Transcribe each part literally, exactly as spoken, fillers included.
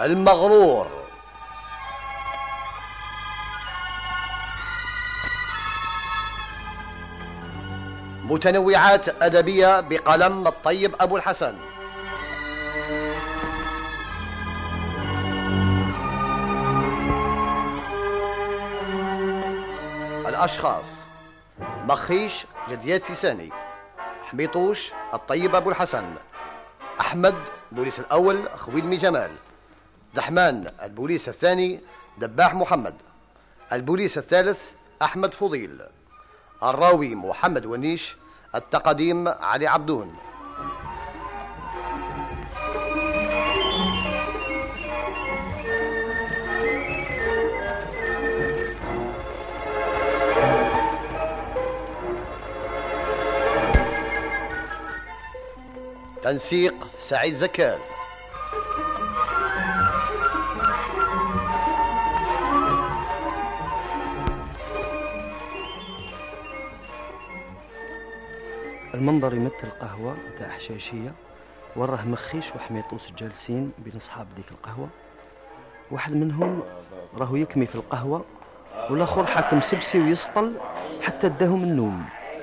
المغرور. متنوعات أدبية بقلم الطيب أبو الحسن. الأشخاص: مخيش جديات سيساني، حميطوش الطيب أبو الحسن، أحمد بوليس الأول خويلمي جمال، دحمان البوليس الثاني دباح محمد، البوليس الثالث أحمد فضيل، الراوي محمد ونيش، التقديم علي عبدون. تنسيق سعيد زكال. المنظر يمثل قهوة تاع حشاشية، وراه مخيش وحميطوس جالسين بين أصحاب ذيك القهوة. واحد منهم راهو يكمي في القهوة، والآخر حاكم سبسي ويسطل حتى اداهم النوم.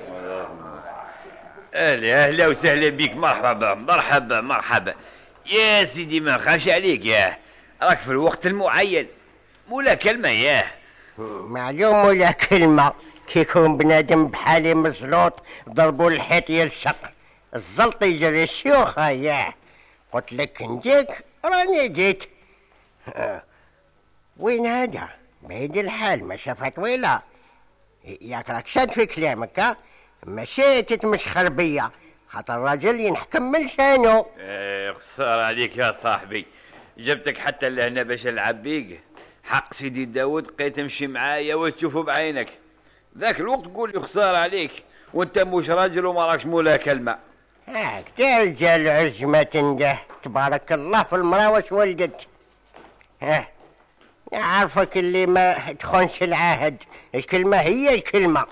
اهلا اهلا وسهلا بك. مرحبا مرحبا مرحبا يا سيدي، ما نخافش عليك ياه، راك في الوقت المعين. مولا كلمة ياه. معلوم ولا كلمة، كيكون بنادم بحالي مزلوط ضربوا الحيط يلصق الزلط يجري الشيوخة ياه. قلت لك نجيك راني جيت. أه. وين هذا؟ بعيد الحال ما شافها طويلة. ياك راك شاد في كلامك، ها ماشي تتمسخر بيا، خاطر الراجل ينحكم من لسانو. ايه خسارة عليك يا صاحبي، جبتك حتى لهنا باش نلعب بيك. حق سيدي داود قيت تمشي معايا وتشوفه بعينك. ذاك الوقت تقول لي خسارة عليك وانت مش راجل وما راكش مولا كلمة. هاك تا رجال عزمة تنده تبارك الله في المرا واش ولدت. ها نعرفك اللي ما تخونش العهد، الكلمة هي الكلمة.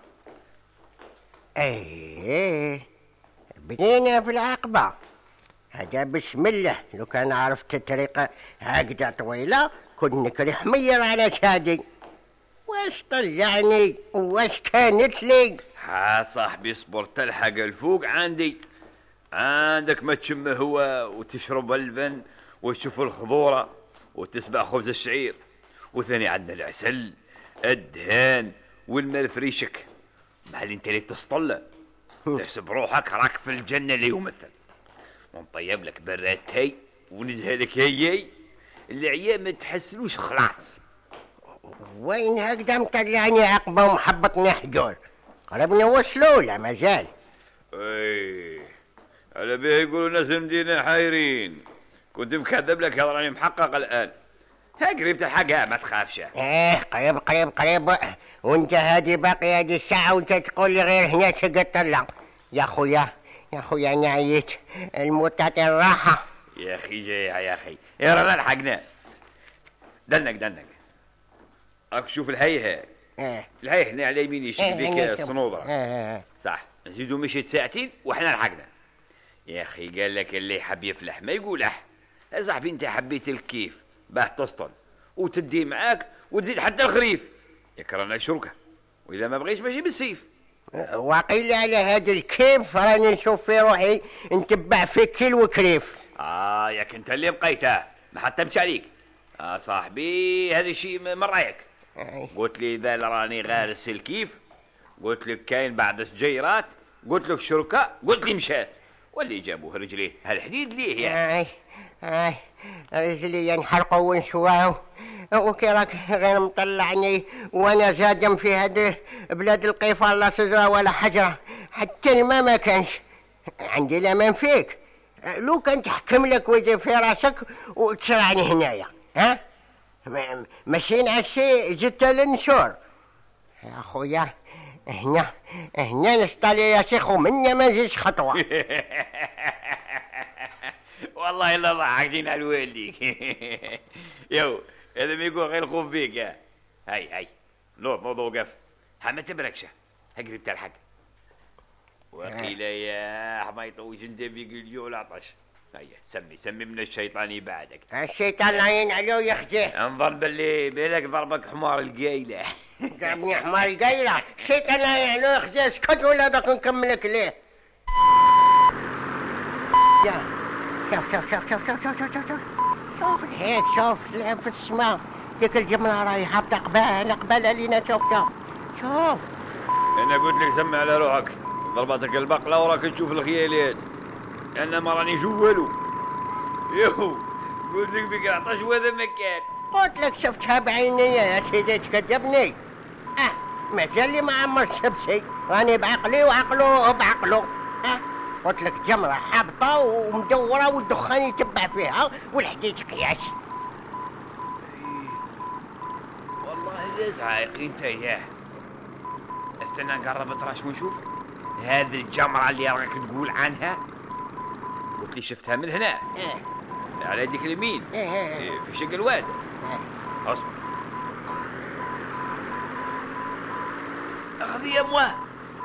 ايه بدينا في العقبة هذا بسم الله. لو كان عرفت الطريقة هكذا طويلة كنت نكري حمير على شادي. واش طلعني واش كانت لي؟ ها صاحبي اصبر تلحق الفوق عندي. عندك ما تشم هو وتشرب اللبن وتشوف الخضورة وتسبع خبز الشعير، وثاني عندنا العسل الدهان والماء فريشك. مع اللي انت اللي تسطل تحسب روحك راك في الجنة اللي يمثل. ونطيب لك براتي ونزهى لك هيي العيال ما تحسلوش خلاص. وين هكذا مطلعني عقبة ومحبطني حجور؟ قربنا وصلوا لا مازال. اي على بيه يقولوا ناس المدينة حايرين. كنت مكذب لك هذا راني محقق الآن. ها قريب تلحقها ما تخافش. ايه قريب قريب قريب. وانت هادي باقي هادي الساعة وانت تقول لي غير هنا تقطع. لا يا خويا يا خويا انا عييت، الموت تعطي الراحة. يا اخي جايها يا اخي. يا رانا لحقنا. دنك دنك راك شوف الهيها. ايه الهي هنا على يميني الشبيك إيه الصنوبرة. ايه صح نزيدو مشيت ساعتين وحنا لحقنا. يا اخي قال لك اللي حب يفلح ما يقولح. يا صاحبي انت حبيت الكيف باه تسطل وتدي معاك وتزيد حتى الخريف يكرهنا الشركة، واذا ما بغيش ماشي بالسيف. وقيل على هذا الكيف راني نشوف في روحي نتبع في كل وكريف. اه ياك انت اللي بقيته ما حتمش عليك. اه صاحبي هذا الشيء من رايك. قلت لي اذا راني غارس الكيف، قلت لك كاين بعض سجيرات، قلت لك شركاء، قلت لي مشات، واللي جابوه رجليه هالحديد ليه يعني. اي اي رجلي ينحرقوا ونشواو، وكي راك غير مطلعني وانا زادم في هذه بلاد القيفة لا شجرة ولا حجرة، حتى الماء ما كانش عندي الامان فيك. لو كان تحكم لك ويجي في راسك وتسرعني هنايا. ها ماشي نعشي جيت للنشور يا خويا. هنا هنا نشطالي يا شيخ ومني ما نجيش خطوة. والله الا ضحكتين على والديك. يو هذا ما يقول غير خوف بيك يا هاي هاي نوض نوض وقف. ها ما تبركش هقرب تلحق. وقيل يا حميط وجندبي الجوع العطش. هيا سمي سمي من الشيطان يبعدك. الشيطان عين عليه ويخزيه. انظن باللي بالك ضربك حمار القيلة. ضربني حمار القيلة. الشيطان عين عليه ويخزيه. اسكت ولا بك نكملك ليه. يا شوف شوف شوف شوف شوف شوف شوف شوف شوف هيك شوف لعب في السماء. ديك الجمرة راهي هابطة قبال قبال علينا. شوف شوف شوف. انا قلت لك سمي على روحك. ضربتك البقلة وراك تشوف الخيالات. انا ما راني نشوف والو. يو قلت لك بك عطاش وهذا مكان. قلت لك شفتها بعيني يا سيدي تكذبني. اه مازال لي ما عمرت شبسي راني بعقلي وعقله بعقله. اه قلت لك جمرة حابطة ومدورة والدخان يتبع فيها والحديد قياس. والله ليش عايق انت اياه. استنى نقرب طراش ونشوف. هذه الجمرة اللي راك تقول عنها قلت لي شفتها من هنا. اه على ديك اليمين. اه إيه في شق الواد. اه اصبر. اخذ يا مواه.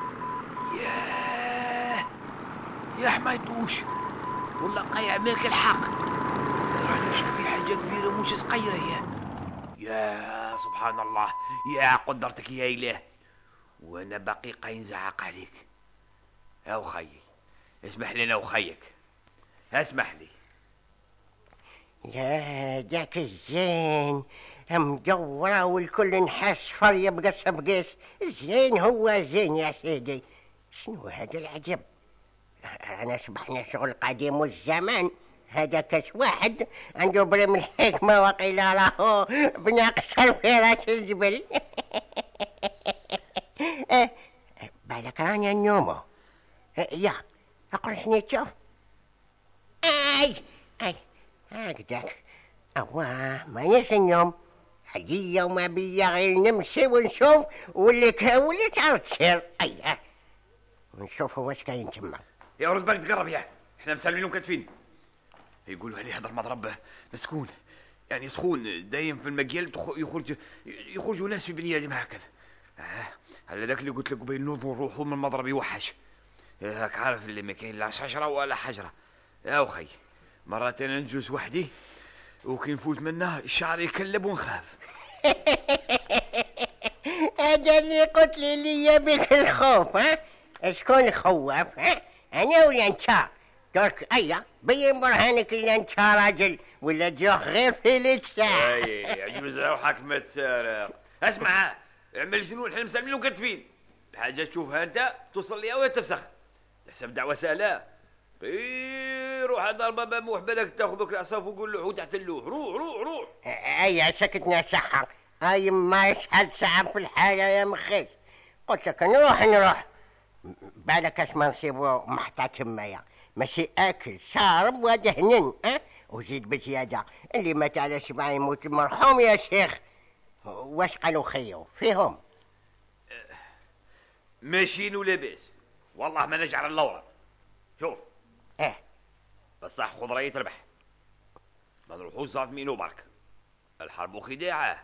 ياه يا حمايتوش والله قايع ماك الحق. راني شايف في حاجه كبيره مش صغيره. يا يا سبحان الله يا قدرتك يا اله. وانا باقي قاينزعق عليك يا وخيي. اسمح لنا وخيك اسمح لي. يا ذاك الزين مدورة والكل نحاس صفر يبقى سبقيس. زين هو زين يا سيدي. شنو هذا العجب. انا صبحنا شغل قديم والزمان. هذا كاس واحد عنده بريم الحكمة وقيل راهو بناقص الفراش الجبل. بالك راني النومو. يا اقول شنو تشوف. اي اي هكذاك. اواه مانيش اليوم حقيقة وما بيا غير نمشي ونشوف واللي كا واللي تعرف تصير. اييه ونشوف واش كاين تما. يا ولد بالك تقرب. يا احنا مسلمين وكاتفين. يقولوا عليه هذا المضرب مسكون يعني سخون دايم في المجال يخرج يخرجوا ناس في بني ادم هكذا. آه. على ذاك اللي قلت لك بين نوض ونروحوا من المضرب يوحش. هاك عارف اللي ما كاين لا شجره ولا حجره. يا وخي مرات انا نجلس وحدي وكي نفوت منه الشعر يكلب ونخاف. هذا اللي قلت لي لي بك الخوف. ها شكون خواف. ها انا ولا انت. درك ايا بين برهانك اللي انت راجل ولا جوخ غير في لسه. اي عجوز روحك ما تسارق. اسمع اعمل شنو احنا مسلمين وكاتفين. الحاجه تشوفها انت توصل ليها وهي تفسخ. تحسب دعوه سهله. اي روح ضربه بموح بالك تاخذك العصاف وقول له تحت اللوح. روح روح روح. اي سكتنا صحة. هاي ما يشحال ساعة في الحياة يا مخيش. قلت لك نروح نروح. بالك اش ما نصيبو محطة تمايا ماشي اكل شارب ودهنن. ها وزيد بزيادة اللي مات على سبع يموت المرحوم يا شيخ. واش قالوا خيو فيهم. ماشيين ولاباس والله ما نجعل اللورة. شوف اه بصح خضرية تربح. ما نروحوش صادمين وبرك. الحرب خداعة.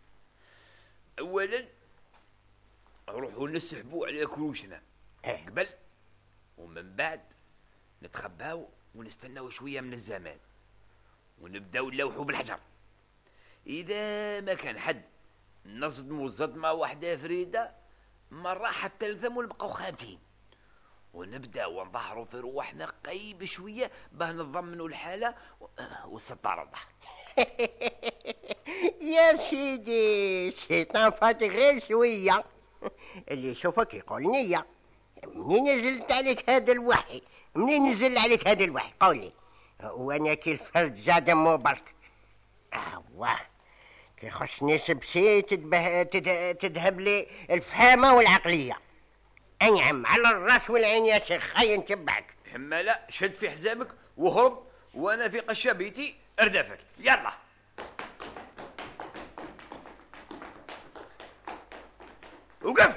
اولا نروحوا نسحبوا على كروشنا قبل ومن بعد نتخباو ونستناو شويه من الزمان ونبداو نلوحوا بالحجر. اذا ما كان حد نصدموا صدمه واحده فريده مره حتى الثم ونبقاو خايفين ونبداو نظهروا في رواحنا قيب شويه باه نضمنوا الحاله والستار الله. يا سيدي الشيطان فاتك غير شويه. اللي يشوفك يقول نية. منين نزلت عليك هذا الوحي. منين نزل عليك هذا الوحي قولي. وانا كي الفرد زاد مو برك. اواه كي خصني سبسي تدبه تذهب لي الفهامه والعقليه. انعم على الراس والعين يا شيخ. هيا نتبعك. حماله شد في حزامك وهرب وانا في قشابيتي اردافك. يلا وقف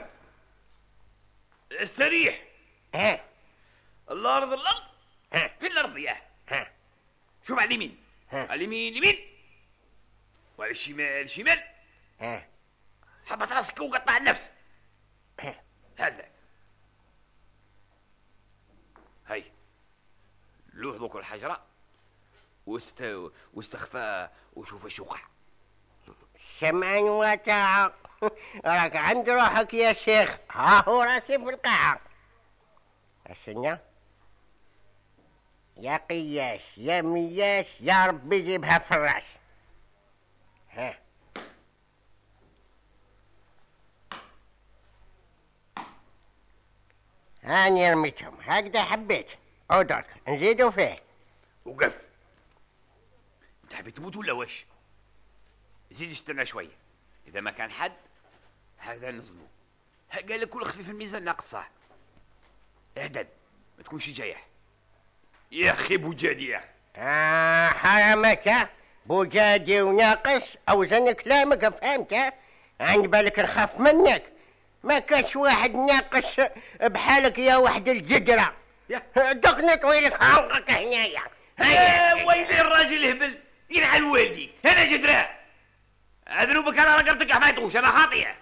استريح. ها الارض الارض ها في الارض. ياه ها شوف على اليمين. ها على اليمين يمين وعلى الشمال شمال. ها حبط راسك وقطع النفس. ها هذا هاي لوح ذوك الحجره واست... واستخفى وشوف ايش وقع. سمعا وطاعة. راك عند روحك يا شيخ، ها هو راسي في القاعة. السنة يا قياس يا مياس، يا ربي جيبها في الراس. ها هاني رميتهم هكذا، حبيت عودك نزيدوا فيه. وقف، انت حبيت تموت ولا واش؟ زيد استنى شويه، اذا ما كان حد هكذا نظلمو. قال لك كل خفيف الميزان ناقص صح. اهدد ما تكونش جايح يا اخي بوجادي. آه حرامك بوجادي وناقص، اوزن كلامك فهمت؟ عند بالك نخاف منك؟ ما كانش واحد ناقص بحالك يا وحد الجدرة. دقني طويلك عنقك هنايا. يا ويلي الراجل هبل ينعل والديك. انا جدراء اذنبك على رقبتك يا حمايطوش، انا خاطيه.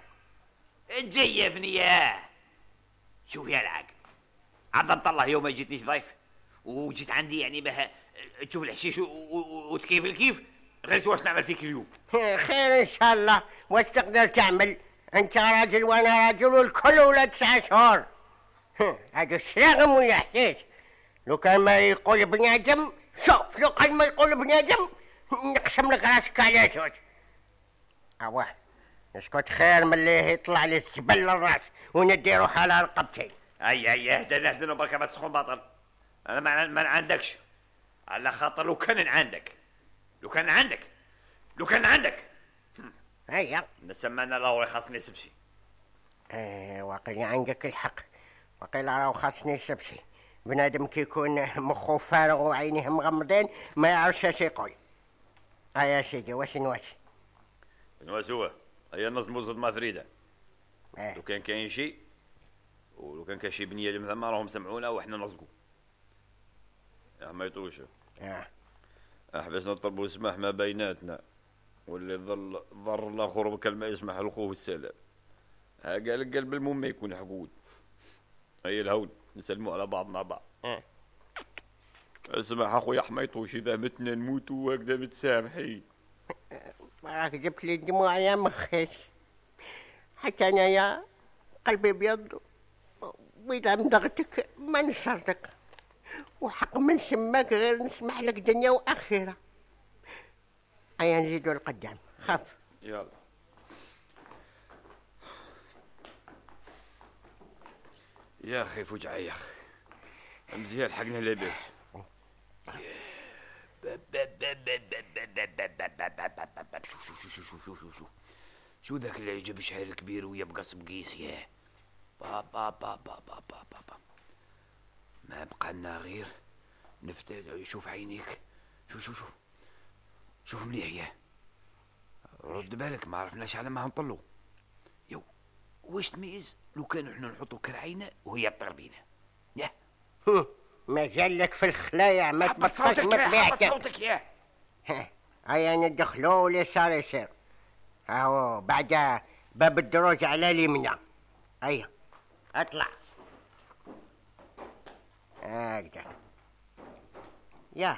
تجيفني ياه. شوف يا العاق، عظمت الله يوم ما جيتنيش ضيف وجيت عندي يعني بها تشوف الحشيش وتكيف الكيف، غير واش نعمل فيك اليوم. خير ان شاء الله. واش تقدر تعمل؟ انت راجل وانا راجل والكل ولاد تسع شهور. هذا الشراغم ولا حشيش؟ لو كان ما يقول بنادم، شوف لو كان ما يقول بنادم نقسم لك راسك على زوج. اواه اسكت، خير من اللي يطلع لي الزبل للراس وندي روح على رقبتي. اي اي اهدى اهدى وبركة ما تسخن باطل. انا ما ما عندكش، على خاطر لو كان عندك لو كان عندك لو كان عندك هيا نسمعنا الله خاصني سبسي. ايه وقيل عندك الحق، وقيل راهو خاصني سبسي. بنادم كي يكون مخه فارغ وعينيه مغمضين ما يعرفش اش يقول. هيا سيدي واش نواش؟ نواش هو هيا نظمو زد ما فريده. ايه لو كان كاين شيء ولو كان كاين شي بنيه اللي ثما راهم سمعونا وحنا نصقوا. يا ما يطوش اه احبس نطلبوا سماح ما بيناتنا، واللي ظل ضر الاخر بكلمه يسمح لخوه السلام. ها قال القلب المهم ما يكون حقود. هي الهون نسلموا على بعضنا بعض. اه اسمح اخويا حميطوش، اذا متنا نموتوا وهكذا متسامحين. راك جبت لي الدموع يا مخيش، حتى انا يا قلبي بيض، واذا مضغتك ما نشرتك، وحق من سماك غير نسمح لك دنيا واخره. هيا نزيدوا القدام، خاف. يلا يا اخي فجعه يا اخي مزيان حقنا لاباس. شوف شوف شوف شوف شوف شوف شو ذاك اللي يجيب شعير الكبير ويبقى بقيس ياه. بابا بابا بابا بابا ما بقى لنا غير نفتح. شوف عينيك، شوف شوف شوف شوف مليح ياه. رد بالك ما عرفناش على ما هنطلو. يو واش تميز لو كانوا احنا نحطوا كرعينا وهي تطير بينا. ياه ما جالك في الخلايا ما تبطلش مطبيعتك. صوتك ياه. هيا ندخلوا واللي صار يصير. اهو بعد باب الدروج على اليمنى. هيا اطلع هكذا. يا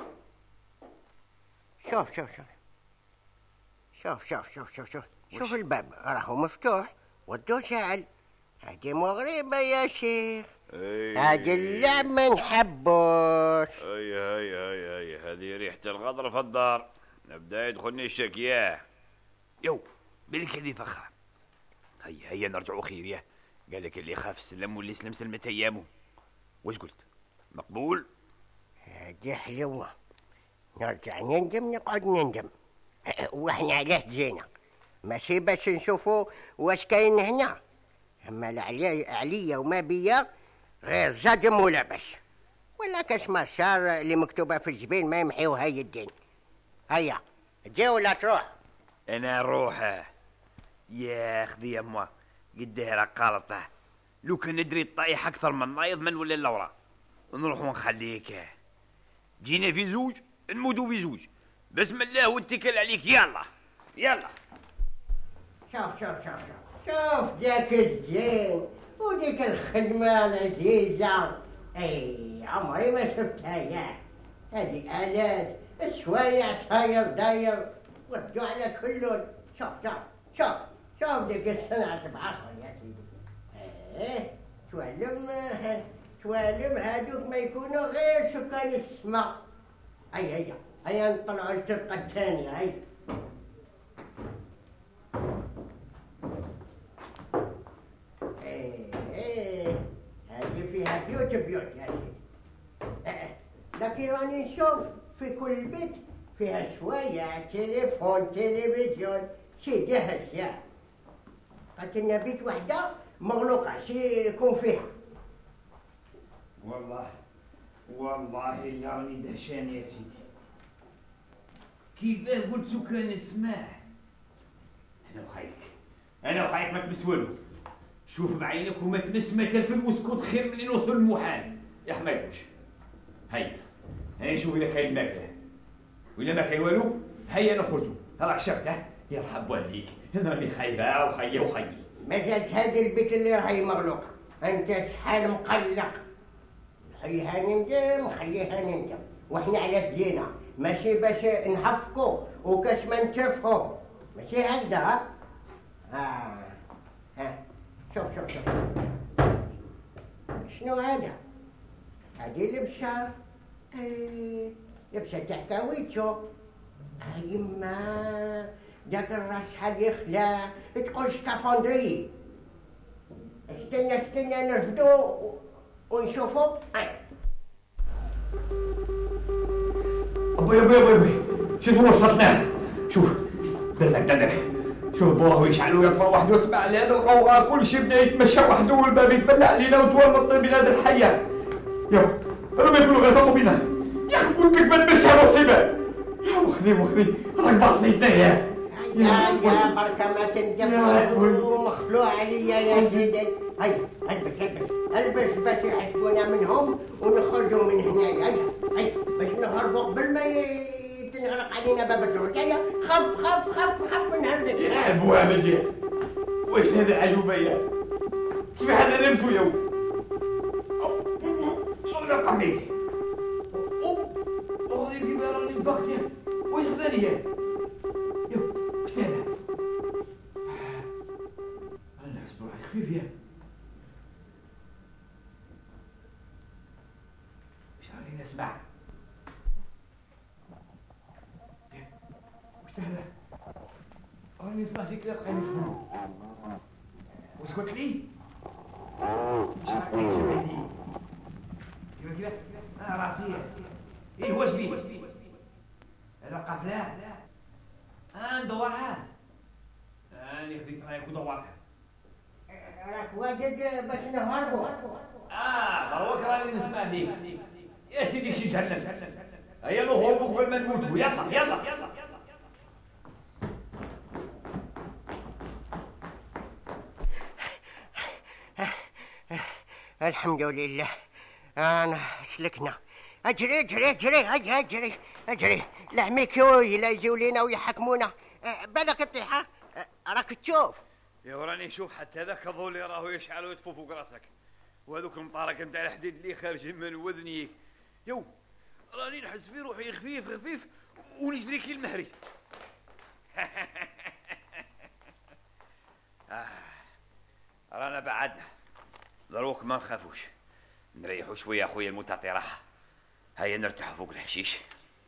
شوف شوف شوف شوف شوف شوف شوف شوف شوف الباب راهو مفتوح والضو شاعل. هادي مغربة يا شيخ، هادي اللعبة نحبوش. اي هاي هاي هاي هذه ريحة الغدر في الدار. نبدا يدخلني الشك ياه. يو بالك هذه فخرة. هيا هيا نرجعوا خير ياه. قال لك اللي خاف سلم واللي سلم سلمت ايامه. واش قلت؟ مقبول؟ هادي حلوة. نرجع نندم نقعد نندم. واحنا علاه جينا؟ ماشي باش نشوفوا واش كاين هنا. اما عليا وما بيا غير زادم ولا بس. ولا كاش ما صار اللي مكتوبه في الجبين ما يمحيوها يدين. هيا جي ولا تروح؟ انا روحه يا خذي يما قديه راه قالطه. لو كان ندري الطايح اكثر من نايض من ولا اللورا نروح ونخليك. جينا في زوج نموتوا في زوج. بسم الله واتكل عليك. يلا يلا شوف شوف شوف شوف شوف ذاك الزين وديك الخدمة العزيزة. اي عمري ما شفتها. يا هذه الآلات شوية صاير داير ودوا على كلهم. شوف شوف شوف شوف ديك الصنعة بعصر يا سيدي. ايه توالم توالم هادوك ما يكونوا غير سكان السماء. هيا هيا هيا نطلعوا الفرقة الثانية. هيا ايه ايه هذه فيها بيوت بيوت يا سيدي. إيه. لكن راني نشوف في كل بيت فيها شوية تليفون تلفزيون شي ده اشياء. قالت بيت وحدة مغلوقة شي يكون فيها. والله والله يا راني دهشان يا سيدي. كيفاه قلت كان اسماه. انا وخايك انا وخايك ما تمس والو. شوف بعينك وما تمس مثل في المسكوت خير من نوصل المحال يا حمايوش. هيا هيا نشوف اذا كاين ماكله وإلا ما كاين والو. هيا نخرجوا. راك شفته يرحب والديك. انا راني خايبه وخيي وخيي. مازالت هذا البيت اللي راهي مغلوقة. انت شحال مقلق. خليها نندم خليها نندم وإحنا على فينا ماشي باش نحفقوا وكاش ما نتفقوا ماشي هكذا. ها ها ها شوف شوف شوف شنو هذا؟ هذه لبسة ايه لبسة تاع كاويتشو. يما داك الراس شحال يخلع تقول سكافندري. استنى استنى نرفدو ونشوفوا. ابوي ابوي ابوي ابوي شوف وصلتناه. شوف دلك دلك شوف ضوء يشعل ويطفى وحده واسمع لهذا الغوغاء كل شيء بدا يتمشى وحده والباب يتبلع علينا وتورمط بلاد الحياه. يا هذا ما يكونوا غير فوق بينا. يا اخي قلت لك ما تمشى مصيبه. يا مخذي مخذي راك باصيتنا يا يا يا بركة ما تندم ومخلوع عليا يا سيدي. هيا البس البس البس باش يحسبونا منهم ونخرجوا من هنا. هيا هيا باش نهربوا قبل ما تنغلق علينا باب الدروج. هيا خف خف خف خف من هردك. يا بوالد واش هذا عجوبه يا كيف هذا لمسو يا ولد قميتي وغادي كيف راني تبخت يا واش خذاني يا يو واش هذا انا نحس بروحي خفيف يا واش راني نسمع واش هذا راني نسمع في كلاب قايم يشبهوا. واش قلت لي؟ واش راك تجبدني؟ كيف كيف؟ انا راسي. ايه واش بيه؟ هذا قفله؟ اه ندورها. اني خديت رايك ودورتها. راك واجد باش نهربوا. اه دروك راني نسمع فيك. يا سيدي شي جهنم. هيا نهربوا قبل ما نموتوا. يلا يلا يلا. الحمد لله انا سلكنا. اجري اجري اجري اجري اجري اجري لحميكوي لا يجيو لينا ويحكمونا. بالك الطيحه راك تشوف. يا وراني نشوف حتى ذاك الضوء اللي راهو يشعل ويطفو فوق راسك وهذوك المطارق نتاع الحديد اللي خارجين من وذنيك. يو راني نحس في روحي خفيف خفيف ونجري كي المهري. آه. رانا بعدنا دروك ما نخافوش نريحوا شويه اخويا المتعطي راحه. هيا نرتاحوا فوق الحشيش.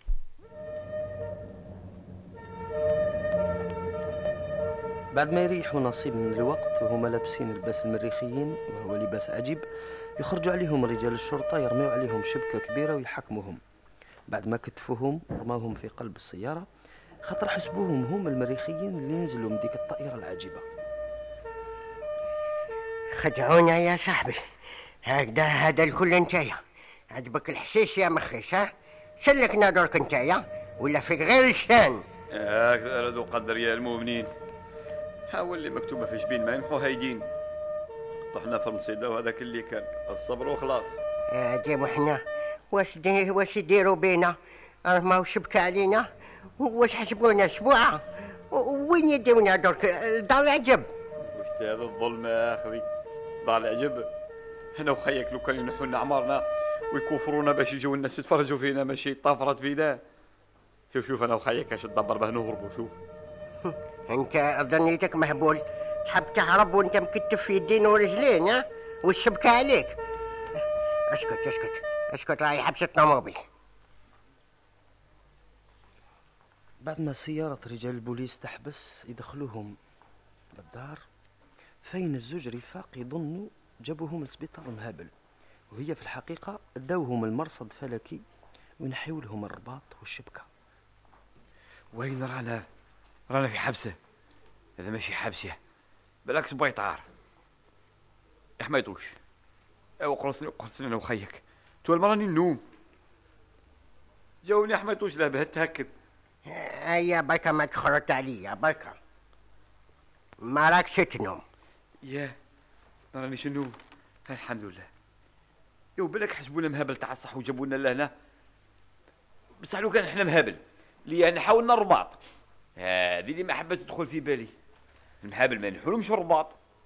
بعد ما يريحوا نصيب من الوقت وهما لابسين لباس المريخيين وهو لباس عجيب يخرجوا عليهم رجال الشرطة يرميوا عليهم شبكة كبيرة ويحكموهم. بعد ما كتفوهم رماوهم في قلب السيارة خاطر حسبوهم هم المريخيين اللي نزلوا من ديك الطائرة العجيبة. خدعونا يا صاحبي. هكذا هذا الكل انتايا عجبك الحشيش يا مخيش. ها سلكنا درك انتايا ولا فيك غير لسان. هكذا ردوا قدر يا المؤمنين. حاول اللي مكتوبه في جبين ما يمحو هايدين. طحنا في المصيده وهذاك اللي كان الصبر وخلاص. عجيب وحنا واش دي واش يديروا بينا؟ رماو شبكه علينا واش حسبونا اسبوعه وين يديونا درك لدار العجب؟ واش هذا الظلم يا اخي؟ دار العجب انا وخيك لو كانوا ينحوا لنا عمارنا ويكفرونا باش يجوا الناس يتفرجوا فينا ماشي طافرت فينا. شوف شوف انا وخيك اش تدبر به نهربوا. شوف انت ظنيتك مهبول تحب تهرب وانت مكتف في يدين ورجلين، ها؟ والشبكة عليك. اسكت اسكت اسكت، راهي حبسة طوموبيل. بعد ما سيارة رجال البوليس تحبس يدخلوهم للدار، فين الزوج رفاق يظنوا جابوهم لسبيطار مهابل، وهي في الحقيقة داوهم المرصد فلكي ونحيوا لهم الرباط والشبكة. وين رانا؟ رانا في حبسه. هذا ماشي حبسه، بالعكس بيطار. يا حميطوش ايوا قرصني قرصني انا وخيك، تو المراني النوم. جاوني حميطوش لا بهت هكذا. هيا بركة ما تخرط عليا بركة، ما راكش تنوم. ياه ما رانيش نوم الحمد لله. يو بالك حسبونا مهابل تاع الصح وجابونا لهنا، بصح لو كان احنا مهابل لي نحاولنا الرباط، هذه اللي ما حبت تدخل في بالي. المهابل ما نحولهمش الرباط.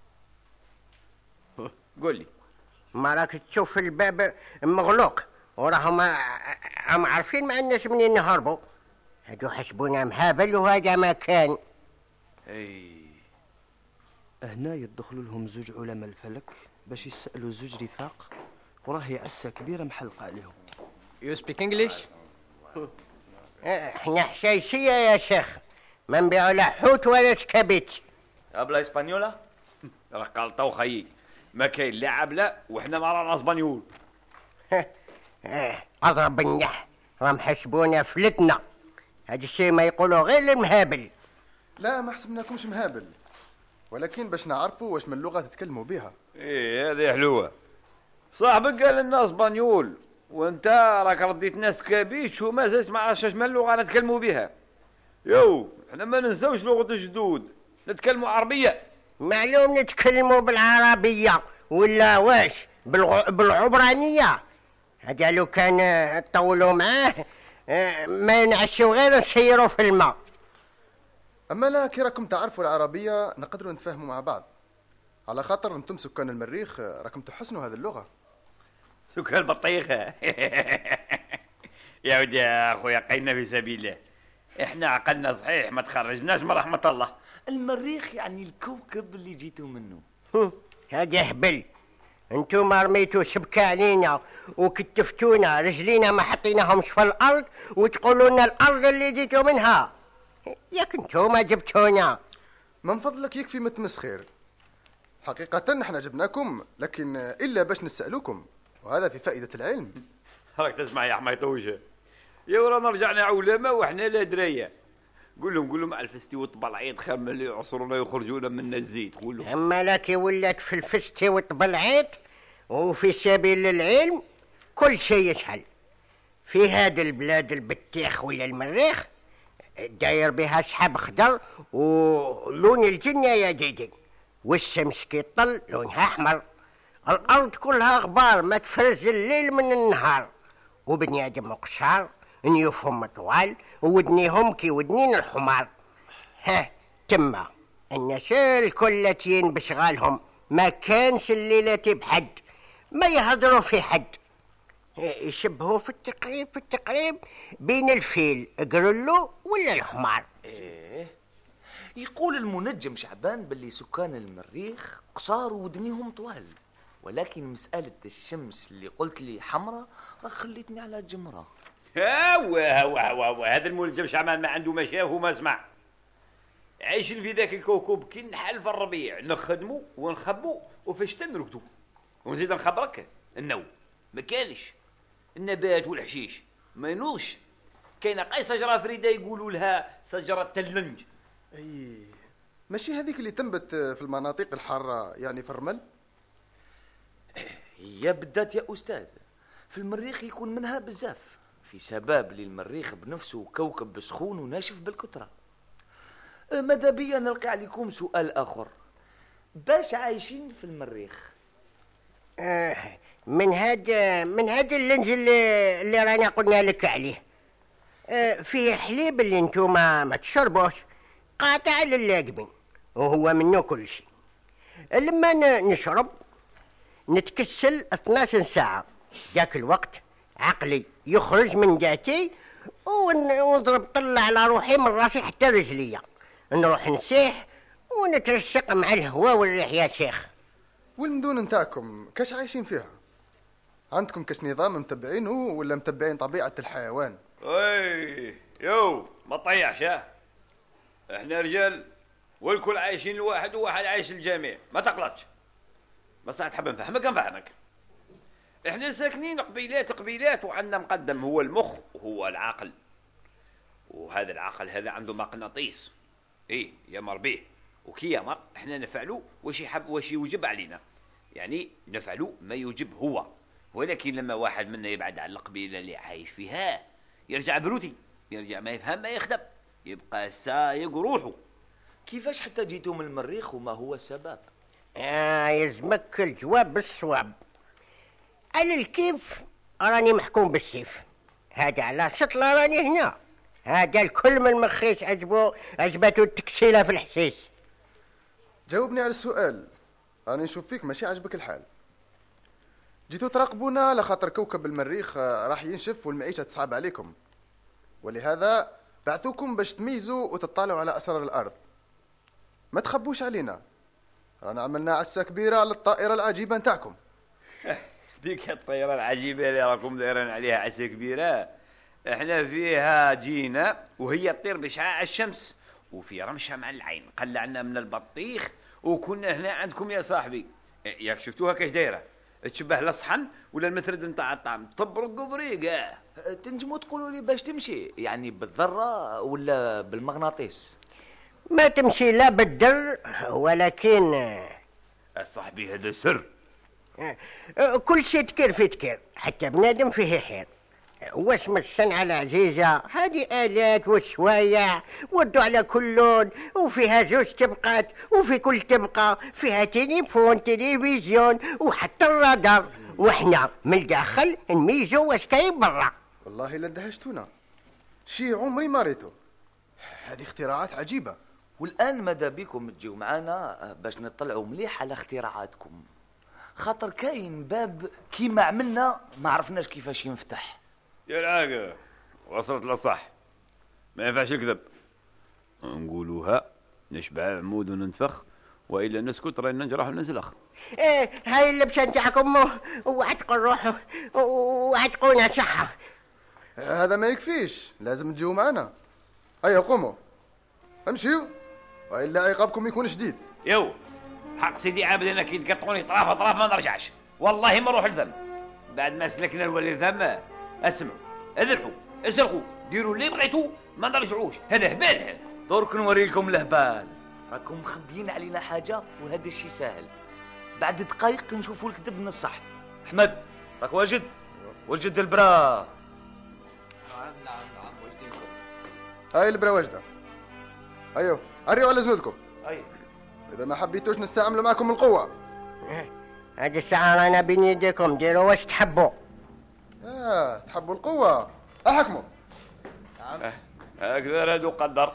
قول لي ما راك تشوف الباب مغلوق وراهم هم عارفين ما عندناش منين نهربوا. هادو حسبونا مهابل وهذا ما كان. اي هنا يدخلوا لهم زوج علماء الفلك باش يسألوا زوج رفاق، وراه يعسى كبيرة محلقة عليهم. You speak English? احنا حشايشية يا شيخ، ما نبيعوا لا حوت ولا سكابيت. ابلا اسبانيولا؟ راه قالطو خيي، ما كاين لا عبله وحنا ما رانا اسبانيول. اضرب النح، راهم حسبونا فلتنا. هذا الشيء ما يقولوا غير المهابل. لا ما حسبناكمش مهابل، ولكن باش نعرفوا واش من لغة تتكلموا بها. ايه هذه حلوه. صاحبك قال لنا اسبانيول وانت راك رديت ناس كابيتش وما زلت ما عرفتش اش من لغه نتكلموا بها. يو احنا ما ننساوش لغه الجدود، نتكلموا عربيه. معلوم نتكلموا بالعربيه ولا واش بالغ... بالعبرانيه. هذا لو كان طولوا معاه ما ينعشوا غير نسيروا في الماء. اما لا كي راكم تعرفوا العربيه نقدروا نتفاهموا مع بعض، على خاطر انتم سكان المريخ راكم تحسنوا هذه اللغه. سكان البطيخه. يا ودي يا اخويا قينا في سبيل الله، احنا عقلنا صحيح ما تخرجناش من رحمه الله. المريخ يعني الكوكب اللي جيتوا منه. هذا هبل. انتم رميتوا شبكة علينا وكتفتونا، رجلينا ما حطيناهمش في الارض وتقولوا لنا الارض اللي جيتوا منها. ياك انتم جبتونا. من فضلك يكفي متمسخير. حقيقة احنا جبناكم لكن الا باش نسألوكم، وهذا في فائدة العلم. راك تسمع يا حميطوشه، يا ورانا رجعنا علماء وحنا لا درايه. قول لهم قول لهم على الفستي والطبلعيط خير من اللي يعصرونا يخرجونا من الزيت. قول لهم اما لك ولات في الفستي والطبلعيط وفي سبيل العلم كل شيء يسهل. في هذا البلاد البتيخ ولا المريخ داير بها سحاب خضر ولون الجنة يا ديدي، والشمس كي تطل لونها احمر، الارض كلها غبار ما تفرز الليل من النهار، وبني ادم قصار نيوفهم طوال وودنيهم كي ودنين الحمار. ها تما الناس الكلتين بشغالهم، ما كانش الليلة بحد، ما يهضروا في حد، يشبهوا في التقريب في التقريب بين الفيل قرلو ولا الحمار. ايه يقول المنجم شعبان باللي سكان المريخ قصار ودنيهم طوال، ولكن مسألة الشمس اللي قلت لي حمراء راك خليتني على جمرة. هو هو هو هذا المنجم شعبان ما عنده ما شاف وما سمع. عايشين في ذاك الكوكب كي نحل في الربيع، نخدموا ونخبوا وفاش تنرقدوا. ونزيد نخبرك النوم ما كانش، النبات والحشيش ما ينوضش. كاينه قاي شجره فريده يقولوا لها شجره اللنج. اي ماشي هذيك اللي تنبت في المناطق الحاره يعني في الرمل؟ هي بدات يا استاذ، في المريخ يكون منها بزاف، في سبب للمريخ بنفسه كوكب سخون وناشف بالكتره. ماذا بيا نلقي عليكم سؤال اخر، باش عايشين في المريخ؟ آه من هذا من هذا اللنج اللي, اللي رانا قلنا لك عليه، آه فيه حليب اللي انتم ما, ما تشربوش، قاطع للاقبين وهو منه كل شيء. لما نشرب نتكسل اثناش ساعة، ذاك الوقت عقلي يخرج من ذاتي ون- ونضرب طلة على روحي من راسي حتى رجليا، نروح نسيح ونترشق مع الهواء والريح يا شيخ. والمدن نتاعكم كاش عايشين فيها؟ عندكم كاش نظام متبعينه ولا متبعين طبيعة الحيوان؟ اي يو ما تطيحش ها، احنا رجال والكل عايشين الواحد وواحد عايش الجميع، ما تقلقش. بس تحب نفهمك نفهمك. احنا ساكنين قبيلات قبيلات وعندنا مقدم هو المخ وهو العقل، وهذا العقل هذا عنده مقناطيس ايه يمر به، وكي يمر احنا نفعلوا واش يحب واش يوجب علينا، يعني نفعلوا ما يوجب هو. ولكن لما واحد منا يبعد عن القبيله اللي عايش فيها يرجع بروتي، يرجع ما يفهم ما يخدم، يبقى سايق روحه. كيفاش حتى جيتوا من المريخ وما هو السبب؟ آه يلزمك الجواب بالصواب. على الكيف راني محكوم بالسيف، هذا على شطلة راني هنا، هذا الكل من مخيش عجبو عجبته التكسيلة في الحسيس. جاوبني على السؤال، راني نشوف فيك ماشي عجبك الحال. جيتوا تراقبونا على خاطر كوكب المريخ راح ينشف والمعيشة تصعب عليكم، ولهذا بعثوكم باش تميزوا وتطلعوا على أسرار الأرض. ما تخبوش علينا، رانا عملنا عسة كبيرة على الطائرة العجيبة نتاعكم. ديك الطيارة العجيبة اللي راكم دايرين عليها عسى كبيرة، احنا فيها جينا وهي تطير بشعاع الشمس وفي رمشة مع العين، قلعنا من البطيخ وكنا هنا عندكم يا صاحبي. ياك شفتوها كاش دايرة، تشبه الصحن ولا المثرد نتاع الطعم، تبرق بريقة. تنجموا تقولوا لي باش تمشي، يعني بالذرة ولا بالمغناطيس؟ ما تمشي لا بالدر ولكن صاحبي هذا سر. آه، كل شيء تكير في تكير، حتى بنادم فيه خير. واش من الصنعة العزيزة هذه آلات وشوايع ودوا على كل لون، وفيها زوج طبقات، وفي كل طبقة فيها تليفون تلفزيون وحتى الرادار، وإحنا من الداخل نميزو واش كاين برا. والله لا دهشتونا، شي عمري ما ريته. هذه اختراعات عجيبة. والآن ماذا بكم تجيو معنا باش نطلعوا مليح على اختراعاتكم، خاطر كاين باب كيما عملنا ما عرفناش كيفاش ينفتح. يا العاقة وصلت لصح، ما ينفعش الكذب. نقولوها نشبع عمود وننتفخ، وإلا نسكت رانا نجرح وننزلخ. ايه هاي اللبسة نتاعكم وعتقوا الروح وعتقونا صحة. هذا ما يكفيش، لازم تجيو معنا. هيا قوموا امشيو، وإلا عقابكم يكون شديد. يو حق سيدي عابد انا كي تقطعوني طراف طراف ما نرجعش، والله ما نروح الذم. بعد ما سلكنا الولي ذم، اسمعوا اذبحوا اسرقوا ديروا اللي بغيتوا ما نرجعوش، هذا هبال. هذا درك نوريكم الهبال، راكم مخبيين علينا حاجة وهذا الشيء سهل. بعد دقائق نشوفوا الكذب من الصح. أحمد راك واجد؟ وجد البرا. نعم نعم نعم وجدينكم. هاي البرا واجدة. أيوه عريوا على زنودكم. أي إذا ما حبيتوش نستعملوا معكم القوة. هذه الساعة رانا بين يديكم، ديروا واش تحبوا. آه تحبوا القوة، أحكموا. نعم هكذا هادو قدر.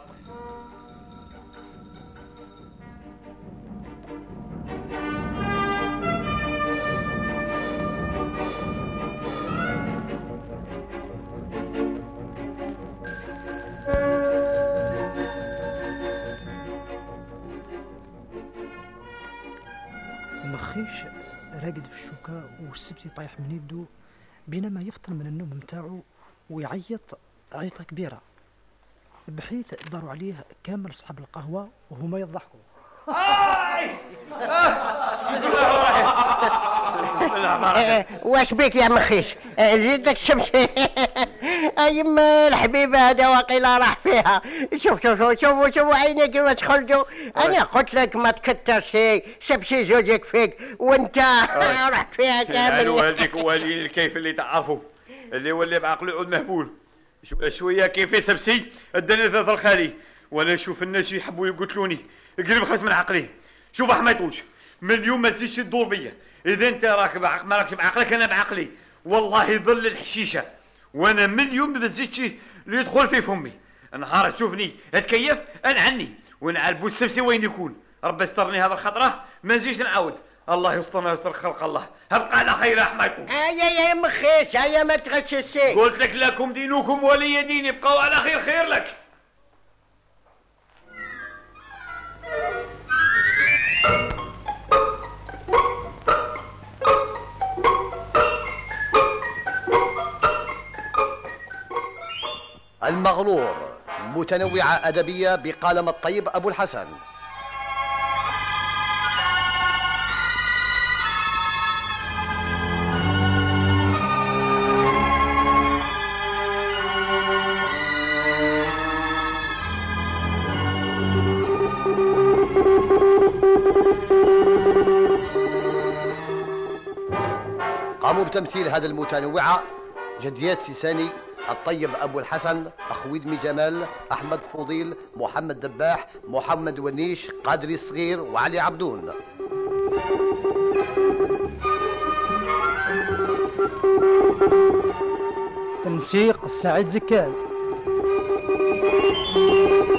مخيش راقد في الشوكة والسبتي طايح من يده، بينما يفطن من النوم متاعو ويعيط عيطة كبيرة، بحيث داروا عليه كامل صحاب القهوة وهما يضحكوا. واش بيك يا مخيش؟ زيدك الشمس. ايما الحبيبه هذا واقيلا راح فيها. شوف شوف شوف شوفوا شوفوا عينيك واش خرجوا. انا قلت لك ما تكترش، سبسي زوجك فيك وانت رحت فيها كامل. هذيك هو الكيف اللي تعرفوا، اللي ولي بعقله يعود مهبول شويه. كيف سبسي اداني ثلاث الخالي، وانا نشوف الناس يحبوا يقتلوني، قلب خلص من عقلي. شوف احمد يطوش، من اليوم ما تزيدش تدور بيا. اذا انت راك بعق... ما راكش بعقلك انا بعقلي، والله يظل الحشيشه. وانا من اليوم ما تزيدش اللي يدخل في فمي. نهار تشوفني اتكيفت انعني ونعرف السبسي وين يكون. ربي استرني هذا الخطره ما نزيدش نعاود. الله يسترنا ويستر خلق الله. ابقى على خير يا حماكم. هيا يا مخيش هيا ما تغششي. قلت لك لكم دينكم ولي ديني. ابقوا على خير. خير لك. المغرور متنوعة أدبية بقلم الطيب أبو الحسن. قاموا بتمثيل هذه المتنوعة جديات سيساني، الطيب أبو الحسن، أخويدمي جمال، أحمد فضيل، محمد دباح، محمد ونيش، قادري الصغير، وعلي عبدون. تنسيق سعيد زكال.